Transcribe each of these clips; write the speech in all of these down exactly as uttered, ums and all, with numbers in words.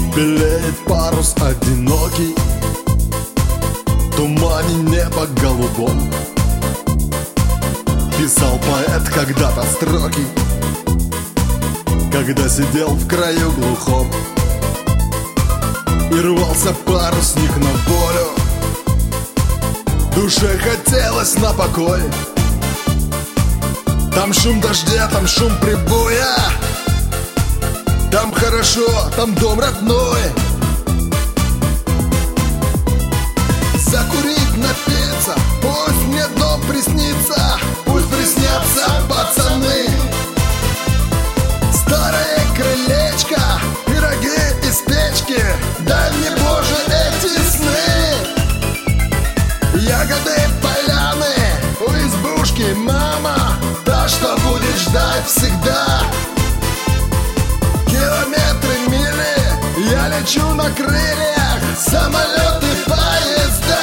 Белеет парус одинокий в тумане неба голубом. Писал поэт когда-то строки, когда сидел в краю глухом, и рвался парусник на волю. Душе хотелось на покой. Там шум дождя, там шум прибоя, там хорошо, там дом родной. Закурить, напиться, пусть мне дом приснится, пусть приснятся пацаны. Старое крылечко, пироги из печки, дай мне, Боже, эти сны. Ягоды поляны, у избушки мама, та, что будет ждать всегда. Километры, мили, я лечу на крыльях, самолеты, поезда.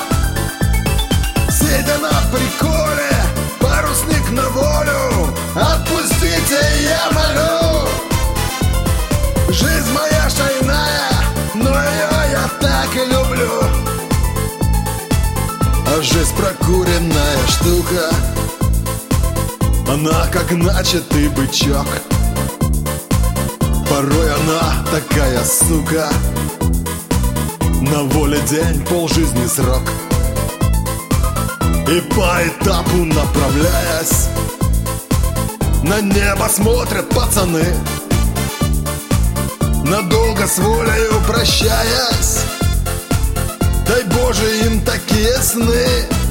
Сидя на приколе, парусник на волю, отпустите, я молю. Жизнь моя шальная, но ее я так и люблю. А жизнь прокуренная штука, она как начатый бычок. Порой она такая сука, на воле день, полжизни срок. И по этапу направляясь, на небо смотрят пацаны, надолго с волею прощаясь. Дай, Боже, им такие сны.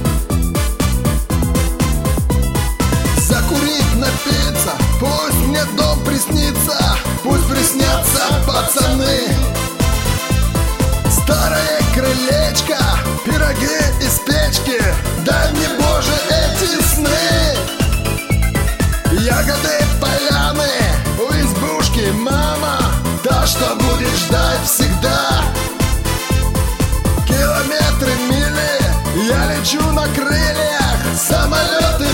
Закурить, напиться, пусть мне дом приснится, пусть приснятся пацаны. Старое крылечко, пироги из печки, дай мне, Боже, эти сны. Ягоды поляны, у избушки мама, та, что будет ждать всегда. Километры, мили, я лечу на крыльях, самолеты,